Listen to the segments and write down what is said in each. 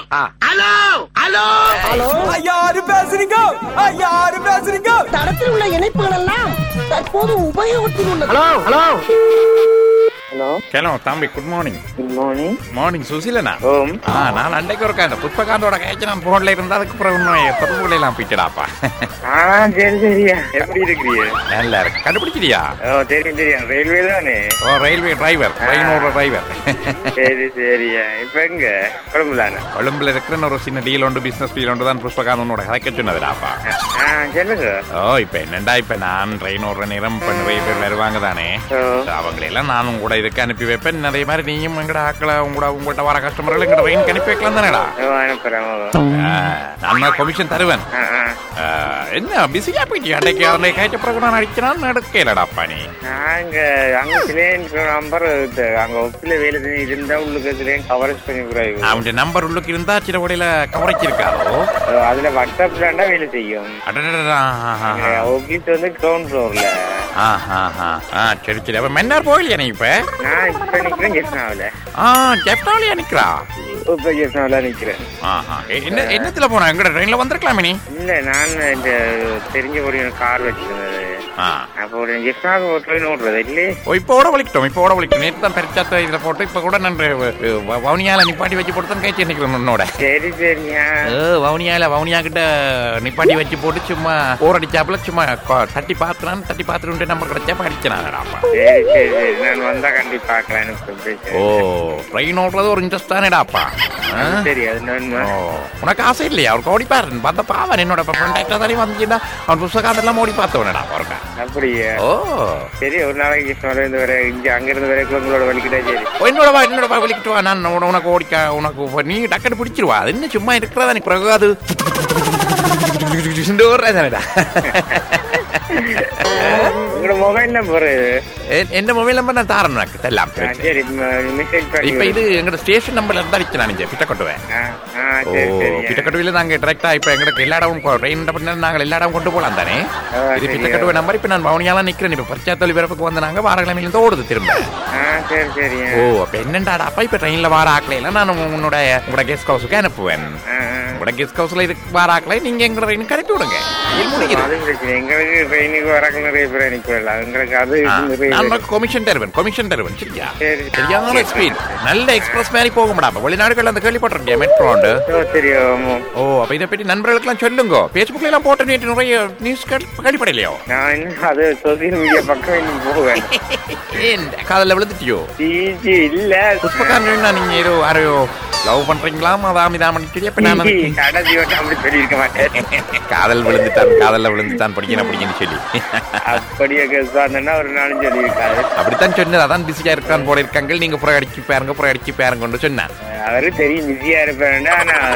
Hello hello hello, யாரு பேசுறீங்க? யாரு பேசுறீங்க? தடத்தில் உள்ள இணைப்புகள் எல்லாம் தற்போது உபயோகத்தில் உள்ளது. ஹலோ ஹலோ ஹலோ ஹலோ தம்பி, good morning. Good morning. Morning சுசிலனா? ஓம். நான் அன்றைக்கு ஒரு புஷ்பகாந்தோட கைச்சு நான் போன்ல இருந்தா அதுக்கு அப்புறம் இன்னும் தொடர்புகளை எல்லாம் போயிட்டடாப்பா. சரி சரியா, எப்படி இருக்கிறீங்க? நல்லா இருக்கு. கண்டுபிடிச்சிட்டியா? ஓ தெரியும் தெரியும், ரயில்வே தானே? ஓ, ரயில்வே டிரைவர், ட்ரெயினோட டிரைவர். சரி சரியா, இப்ப எங்க கொழும்புலான? கொழும்புல இருக்கிற ஒரு சின்ன டீல் உண்டு, பிசினஸ் டீல் உண்டு தான் புஷ்பகாந்தனோட கதைக்க சொன்னதுடாப்பா. சொல்லுங்க. ஓ, இப்ப என்னண்டா, இப்ப நான் ட்ரெயின் ஓடுற நேரம் இப்ப நிறைய பேர் வருவாங்க தானே, அவங்களெல்லாம் நானும் கூட இதுக்கு அனுப்பி வைப்பேன். அதே மாதிரி நீயும் எங்கட ஆக்களை உங்கள்கிட்ட வர கஸ்டமர்கள் எங்கட ட்ரெயின் அனுப்பி வைக்கலாம் தானேடா? நான் கமிஷன் தருவேன். என்ன பிஸியா போயிட்டு அன்றைக்கு அவனை கைச்ச பிறகு நான் அடிக்கிறான்னு எடுக்கலடாப்பா. நீ நாங்க அங்க சிலேன் நம்பர் அங்க ஒப்பில வேலை செஞ்சு இருந்தா உள்ளுக்கு சிலேன் கவரேஜ் பண்ணி அவன் நம்பர் உள்ளுக்கு இருந்தா சில வழியில கவரேஜ் இருக்காதோ, அதுல வாட்ஸ்அப்ல வேலை செய்யும். ஆபீஸ் வந்து கிரவுண்ட் ஃப்ளோர்ல. சரி சரி. அப்ப மன்னார் போகலையா நீ? இப்ப நான் இப்ப நிக்கிறேன் ஜெஃப்னாவில. ஜெஃப்னாவில நிக்கிறா? இப்ப ஜெஃப்னாவில நிக்கிறேன். என்னத்துல போனா? எங்கட ட்ரெயின்ல வந்திருக்கலாமே நீ? இல்ல, நான் இந்த தெரிஞ்ச ஒரு கார் வச்சிருந்தது. அப்போ ஜெஃப்னாவுக்கு ஒரு ட்ரெயின் ஓடுறது இல்லையே. இப்ப ஓட வலிக்கிட்டோம். நேற்று தான் பரிச்சாத்த இதுல போட்டு இப்ப கூட நான் வவுனியால நிப்பாட்டி வச்சு போட்டு தான் கைச்சு நிக்கிறேன் உன்னோட. சரி சரியா. வவுனியா கிட்ட நிப்பாட்டி வச்சு போட்டு சும்மா போர் அடிச்சாப்புல சும்மா தட்டி பாத்துட்டு நம்பர் கிடைச்சா படிச்சானாடாப்பா. சரி சரி சரி, நான் வந்தா கண்டிப்பா பாக்கலாம். ஓ, ட்ரெயின் ஓடுறது ஒரு இன்ட்ரெஸ்ட் தானேடாப்பா. சரி, அது உனக்கு ஆசை இல்லையா? அவர் ஓடி பாரு பார்த்தா பாவன். என்னோட ஃப்ரெண்ட் தானே வந்துச்சுன்னா அவன் புத்தகாந்தெல்லாம் ஓடி பார்த்தவனடா பாருங்க. அப்படியா? ஓ சரி, ஒரு நாளைக்கு இருந்து வர இங்க அங்கிருந்து வர உங்களோட வலிக்கிட்டா. சரி, என்னோட வலிக்கிட்டு வா. நான் உனக்கு ஓடிக்க உனக்கு நீ டக்குன்னு பிடிச்சிருவா. அது என்ன சும்மா இருக்கிறதா நீ பிறகு அது உங்களோட மொபைல் நம்பர்? எந்த மொபைல் நம்பர் நான் தாரேன் உனக்கு எல்லாம். சரி, மெசேஜ் பண்ணி. இப்ப இது எங்க ஸ்டேஷன் நம்பர்ல இருந்தா வச்சு நான் பிட்டக்கட்டுவேன். பிட்டக்கட்டுவில நாங்க டைரக்டா இப்ப எங்களுக்கு எல்லா இடமும் ட்ரெயின் நாங்க எல்லா இடம் கொண்டு போலாம் தானே. இது பிட்டக்கட்டுவ நம்பர். இப்ப நான் வவுனியாலாம் நிக்கிறேன். இப்ப பரிச்சாத்தொழி பிறப்புக்கு வந்து நாங்க வாரக்கிழமையில இருந்து ஓடுது திரும்ப. சரி சரி. ஓ, அப்ப என்னண்டாடா அப்ப இப்ப ட்ரெயின்ல வார ஆக்கல நான் உங்களோட கெஸ்ட் ஹவுஸுக்கு அனுப்புவேன். உங்களோட கெஸ்ட் ஹவுஸ்ல இதுக்கு வார ஆக்கல நீங்க எங்க ட்ரெயினுக்கு அனுப்பி விடுங்க. எங்களுக்கு ட்ரெயினுக்கு வரக்கு நிறைய பேர் அனுப்பிடல. எங்களுக்கு அது கமிஷன் தருவேன். சரியா? சரியான ஸ்பீட், நல்ல எக்ஸ்பிரஸ் மாதிரி போக முடியாம வெளிநாடுகள் அந்த கேள்விப்பட்டிருக்கேன் மெட்ரோ. ஓ, அப்ப இதை பற்றி நண்பர்களுக்கு எல்லாம் சொல்லுங்க. பேஸ்புக்ல எல்லாம் போட்ட நேற்று நிறைய நியூஸ் கேள்விப்படலையோ? நான் அது சோசியல் மீடியா பக்கம் போவேன். காதல விழுந்துட்டியோ? இல்ல, புஷ்பகாரன் நீங்க ஏதோ யாரையோ லவ் பண்றீங்களா? சொல்லிருக்க மாட்டேன். காதல்ல விழுந்துட்டான் படிக்கணும் சொல்லி அப்படியே ஒரு நாளும் சொல்லியிருக்காரு. அப்படித்தான் சொன்னது. அதான் பிஸியா இருக்கான் போல இருக்காங்க. நீங்க புற அடிச்சு பாருங்க சொன்னேன். அவரு தெரியும் பிஸியா இருப்பேன்.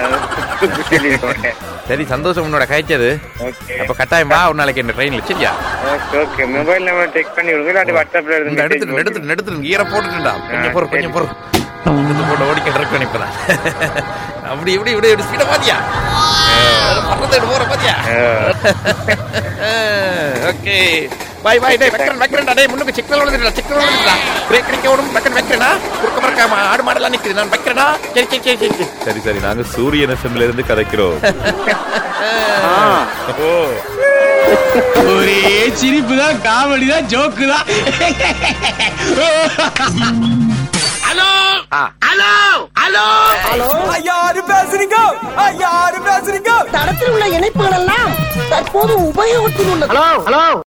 சரி, சந்தோஷம் உன்னோட காய்ச்சது. அப்ப கட்டாயம் வா ஒரு நாளைக்கு என்ன ட்ரெயின்ல. சரியா? ஓகே, மொபைல் நம்பர் செக் பண்ணி விடுங்க. வாட்ஸ்அப்ல எடுத்து ஈர போட்டுட்டா. கொஞ்சம் பொறு போட்டு ஓடிக்கிட்டு இருக்கேன் இப்பதான். அப்படி இப்படி ஸ்பீட பாத்தியா? போற பாத்தியா? ஓகே, பை டே வெக்கறேன்டா. டேய் முன்னுக்கு சிக்னல் விழுந்துடா. பிரேக் அடிக்க ஓடும். வெக்கறேனா? குறுக்க மறக்காம ஆடு மாடெல்லாம் நிக்குது. நான் வெக்கறேனா? சரி நாங்க சூரியன் எஃப்எம்ல இருந்து கதைக்கிறோம். ஒரே சிரிப்பு தான், காமெடி தான், ஜோக்கு தான். ஹலோ ஹலோ ஹலோ ஹலோ, யாரு பேசுறீங்க? தடத்தில் உள்ள இணைப்புகள் எல்லாம் தற்போது உபயோகத்தில் உள்ளது. Hello hello